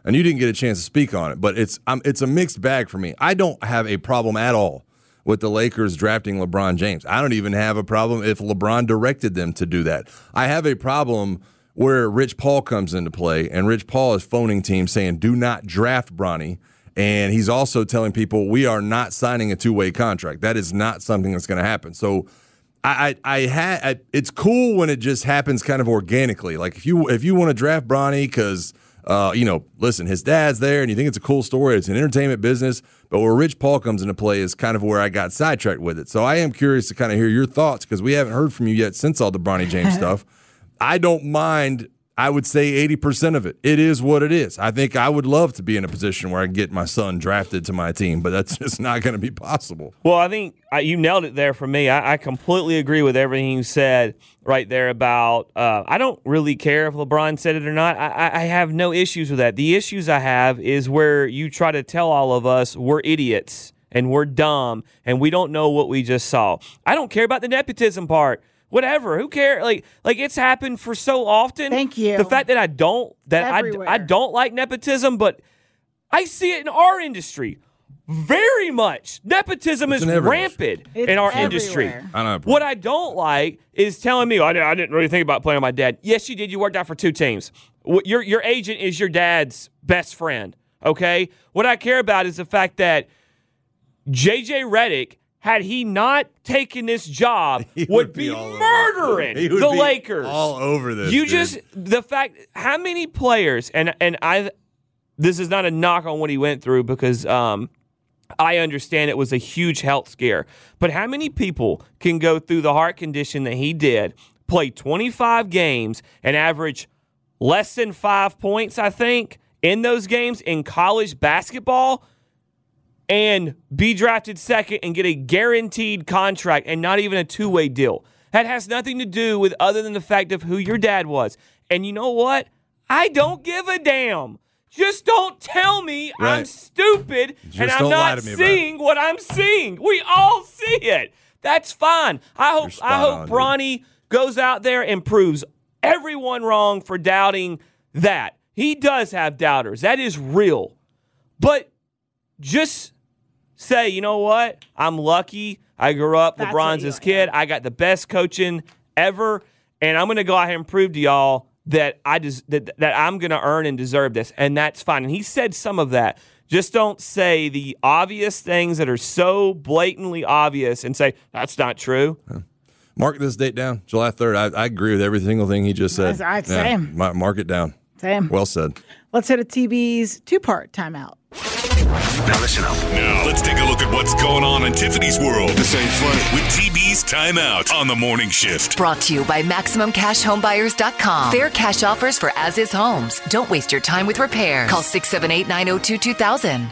and you didn't get a chance to speak on it, but it's um, it's a mixed bag for me. I don't have a problem at all with the Lakers drafting LeBron James. I don't even have a problem if LeBron directed them to do that. I have a problem where Rich Paul comes into play, and Rich Paul is phoning teams saying, do not draft Bronny. And he's also telling people we are not signing a two-way contract. That is not something that's going to happen. So I, I, I had. It's cool when it just happens kind of organically. Like if you if you want to draft Bronny because uh, you know, listen, his dad's there, and you think it's a cool story. It's an entertainment business, but where Rich Paul comes into play is kind of where I got sidetracked with it. So I am curious to kind of hear your thoughts because we haven't heard from you yet since all the Bronny James stuff. I don't mind. I would say eighty percent of it. It is what it is. I think I would love to be in a position where I can get my son drafted to my team, but that's just not going to be possible. Well, I think uh, you nailed it there for me. I, I completely agree with everything you said right there about uh, I don't really care if LeBron said it or not. I, I have no issues with that. The issues I have is where you try to tell all of us we're idiots and we're dumb and we don't know what we just saw. I don't care about the nepotism part. Whatever, who cares? Like, like it's happened for so often. Thank you. The fact that I don't that I, I don't like nepotism, but I see it in our industry very much. Nepotism It's is in every rampant It's in our everywhere. industry. I don't have a What I don't like is telling me, oh, I didn't- I didn't really think about playing with my dad. Yes, you did. You worked out for two teams. What- Your your agent is your dad's best friend. Okay. What I care about is the fact that J J Redick, had he not taken this job, He would, would be, be all over murdering He would the be Lakers. all over this, You dude. just the fact how many players and and I this is not a knock on what he went through because um I understand it was a huge health scare. But how many people can go through the heart condition that he did, play twenty-five games and average less than five points, I think, in those games in college basketball? And be drafted second and get a guaranteed contract and not even a two-way deal. That has nothing to do with other than the fact of who your dad was. And you know what? I don't give a damn. Just don't tell me Right. I'm stupid Just and I'm don't lie not to me about it. seeing what I'm seeing. We all see it. That's fine. I hope spot I hope on, dude. Bronny goes out there and proves everyone wrong for doubting that. He does have doubters. That is real. But just say, you know what? I'm lucky. I grew up That's LeBron's what you his want, kid. I got the best coaching ever, and I'm going to go out here and prove to y'all that I des- that, that I'm going to earn and deserve this, and that's fine. And he said some of that. Just don't say the obvious things that are so blatantly obvious and say, that's not true. Mark this date down, July third. I, I agree with every single thing he just said. I'd- I'd same. ma- Mark it down. Same. Well said. Let's hit a T B's two-part timeout. Now listen up. Now let's take a look at what's going on in Tiffany's world. This ain't funny. With T B's Timeout on the morning shift. Brought to you by Maximum Cash Home Buyers dot com. Fair cash offers for as-is homes. Don't waste your time with repairs. Call six seven eight, nine oh two, two thousand.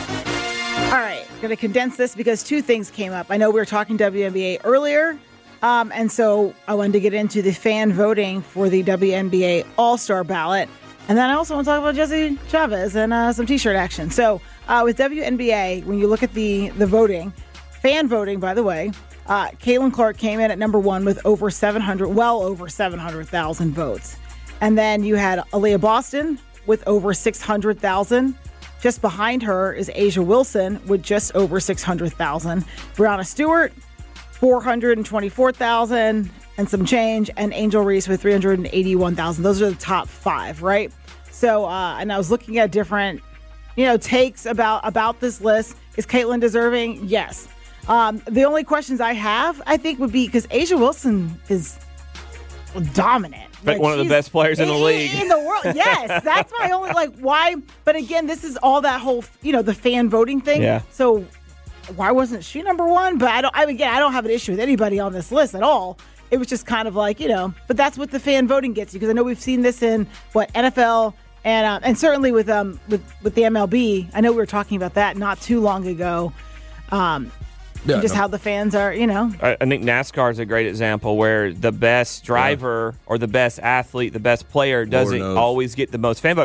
All right, going to condense this because two things came up. I know we were talking W N B A earlier, um, and so I wanted to get into the fan voting for the W N B A All-Star ballot. And then I also want to talk about Jesse Chavez and uh, some T-shirt action. So uh, with W N B A, when you look at the, the voting, fan voting, by the way, uh, Caitlin Clark came in at number one with over seven hundred, well over seven hundred thousand votes. And then you had Aaliyah Boston with over six hundred thousand. Just behind her is Asia Wilson with just over six hundred thousand. Brianna Stewart, four hundred twenty-four thousand and some change. And Angel Reese with three hundred eighty-one thousand. Those are the top five, right? So, uh, and I was looking at different, you know, takes about, about this list. Is Caitlin deserving? Yes. Um, the only questions I have, I think, would be because Asia Wilson is dominant. Like one of the she's- best players in the league. In the world, yes. That's my only, like, why? But again, this is all that whole, you know, the fan voting thing. Yeah. So why wasn't she number one? But I don't, I, again, I don't have an issue with anybody on this list at all. It was just kind of like, you know, but that's what the fan voting gets you. Because I know we've seen this in, what, N F L and uh, and certainly with um with, with the M L B. I know we were talking about that not too long ago. Um, Yeah, and just no. how the fans are, you know. I I think NASCAR is a great example where the best driver or the best athlete, the best player doesn't knows. always get the most fan vote.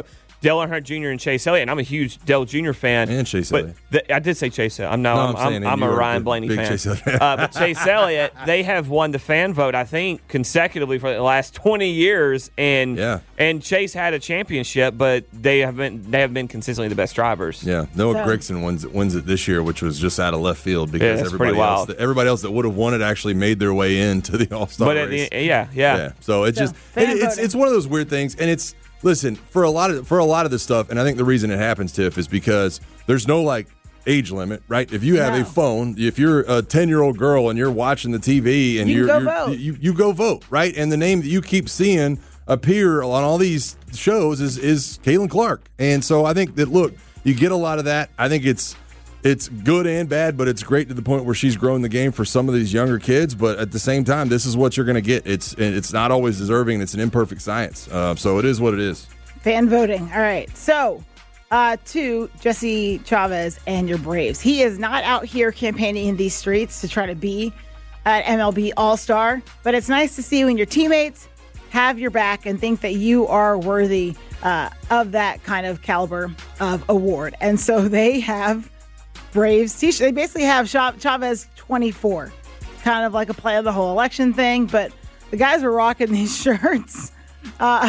Dale Earnhardt Junior and Chase Elliott, and I'm a huge Dale Junior fan. And Chase but Elliott. The, I did say Chase Elliott. I'm, no, no, I'm, I'm, saying I'm, I'm a Ryan big, Blaney big fan. Chase uh, but Chase Elliott, they have won the fan vote, I think, consecutively for the last twenty years. And yeah. and Chase had a championship, but they have been they have been consistently the best drivers. Yeah, Noah So- Gragson wins, wins it this year, which was just out of left field because Yeah, that's everybody pretty else, wild. that, everybody else that would have won it actually made their way into the All Star But at race. the, yeah, yeah, yeah, so it's So, just fan it, it's voting. it's one of those weird things, and it's listen for a lot of for a lot of this stuff, and I think the reason it happens, Tiff, is because there's no like age limit, right? If you have No. a phone, if you're a ten year old girl and you're watching the T V and You you're, can go you're vote. you you go vote, right? And the name that you keep seeing appear on all these shows is is Caitlin Clark, and so I think that look, you get a lot of that. I think it's. It's good and bad, but it's great to the point where she's grown the game for some of these younger kids. But at the same time, this is what you're going to get. It's it's not always deserving. It's an imperfect science. Uh, so it is what it is. Fan voting. All right. So, uh, to Jesse Chavez and your Braves. He is not out here campaigning in these streets to try to be an M L B All-Star, but it's nice to see when your teammates have your back and think that you are worthy uh, of that kind of caliber of award. And so they have Braves t-shirt. They basically have Chavez twenty-four, kind of like a play of the whole election thing. But the guys were rocking these shirts uh,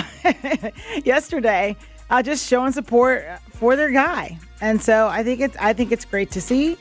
yesterday, uh, just showing support for their guy. And so I think it's I think it's great to see.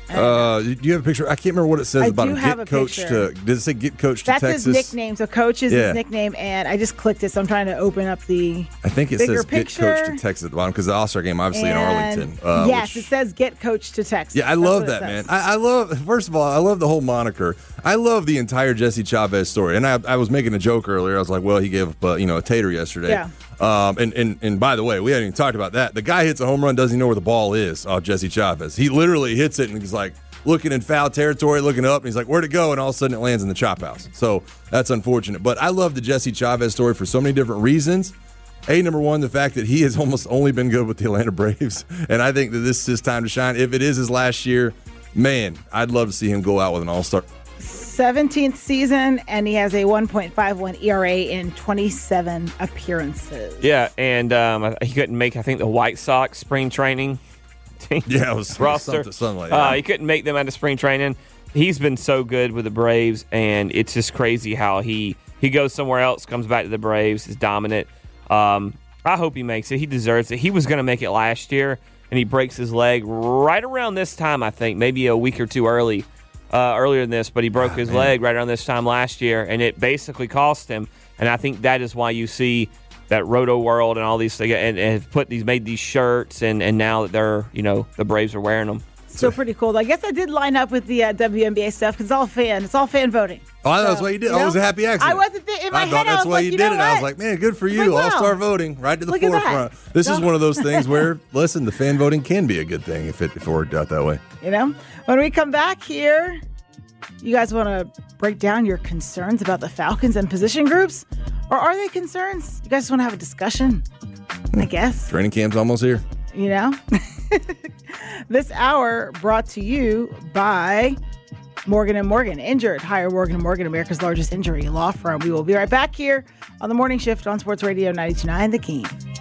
Uh, do you have a picture? I can't remember what it says I about do him. have Get a coach picture. to. Does it say get coach to That's Texas? his nickname. So coach is Yeah. his nickname, and I just clicked it. So I'm trying to open up the. I think it bigger says picture. get coach to Texas at the bottom because the All-Star game obviously And in Arlington. Uh, yes, which- it says get coach to Texas. Yeah, I That's love what it that, man. says. I, I love, first of all, I love the whole moniker. I love the entire Jesse Chavez story. And I, I was making a joke earlier. I was like, well, he gave up, uh, you know, a tater yesterday. Yeah. Um, and, and, and by the way, we hadn't even talked about that. The guy hits a home run, doesn't even know where the ball is. Oh, Jesse Chavez. He literally hits it and he's like looking in foul territory, looking up, and he's like, where'd it go? And all of a sudden it lands in the chop house. So that's unfortunate. But I love the Jesse Chavez story for so many different reasons. A, number one, the fact that he has almost only been good with the Atlanta Braves. And I think that this is his time to shine. If it is his last year, man, I'd love to see him go out with an all-star. seventeenth season, and he has a one point five one E R A in twenty-seven appearances. Yeah, and um, he couldn't make, I think, the White Sox spring training team Yeah, it was roster. something, something like that. Uh, he couldn't make them out of spring training. He's been so good with the Braves, and it's just crazy how he, he goes somewhere else, comes back to the Braves, is dominant. Um, I hope he makes it. He deserves it. He was going to make it last year, and he breaks his leg right around this time, I think, maybe a week or two early, uh, earlier than this, but he broke Oh, his man. leg right around this time last year, and it basically cost him. And I think that is why you see that Roto World and all these things, and, and have put these made these shirts, and, and now that they're, you know, the Braves are wearing them. So pretty cool. I guess I did line up with the uh, W N B A stuff because it's all fan. It's all fan voting. Oh, I thought So, that's what you did. you Oh, it was a know, happy accident. I wasn't th- in my I head. thought I that's was why like, you you did know it. I was what? like, man, good for Like, you. wow. All-star voting, right to the Look at that. forefront. This is No. one of those things where, listen, the fan voting can be a good thing if it, if it worked out that way. You know, when we come back here, you guys want to break down your concerns about the Falcons and position groups, or are they concerns? You guys just want to have a discussion, I guess. Training camp's almost here. You know, this hour brought to you by Morgan and Morgan. Injured, hire Morgan and Morgan, America's largest injury law firm. We will be right back here on the morning shift on Sports Radio ninety-two point nine The Game.